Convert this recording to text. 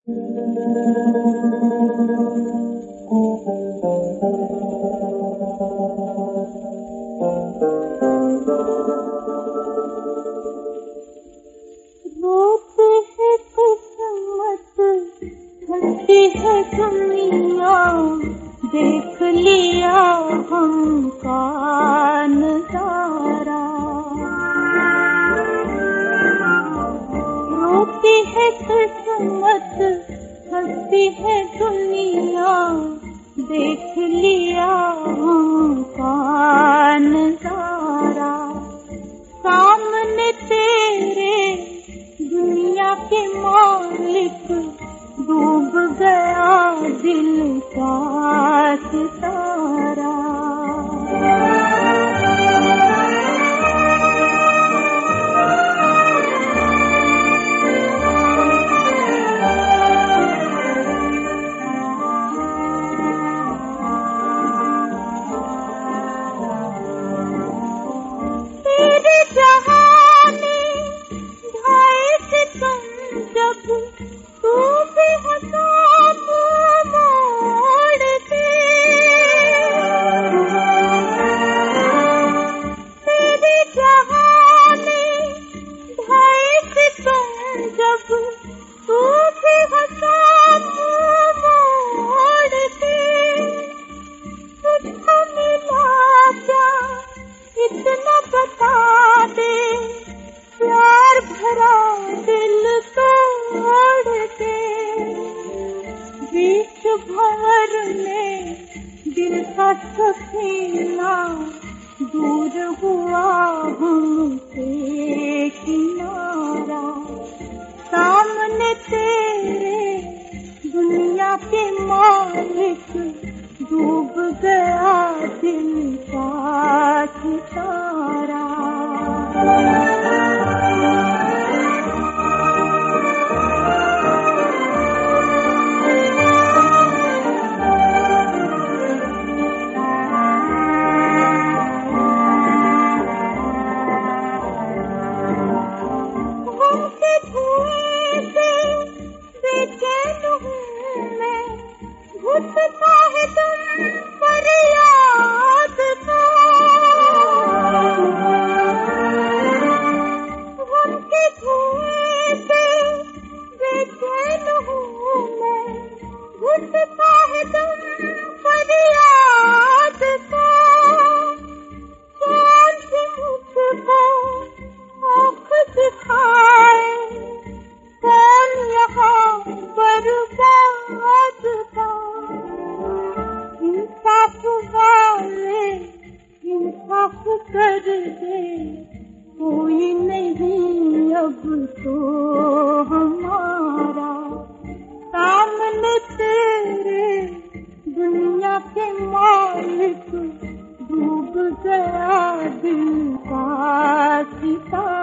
रोते है किस्मत, हंसती है दुनिया, देख लिया हमका नजारा। रोती है किस्मत, हंसती है दुनिया, देख लिया हमका नजारा। सामने तेरे दुनिया के मालिक, डूब गया दिल का सितारा। तेरे जहाने ढाए सितम जब, तू भी हंसा मोड़ के। तेरे जहाने ढाए सितम जब, तू भी हंसा मोड़ के। तुझको मिला क्या इतना बता दे, प्यार भरा दिल तोड़ के। बीच भंवर में दिल का सफीना, दूर हुआ हमसे किनारा। सामने तेरे दुनिया के मालिक, डूब गया दिल का सितारा। उनके धुएं से बेचैन हूँ मैं, घुटता है तुम पर याद का। उनके धुएं से बेचैन हूँ मैं, घुटता है तुम पर याद का। कौन सी मुझको आँख दिखाए, कौन यहाँ बर्बाद का। इंसाफ वाले इंसाफ कर दे, कोई नहीं अब तो हमारा। सामने तेरे दुनिया के मालिक, डूब गया दिल का सितारा।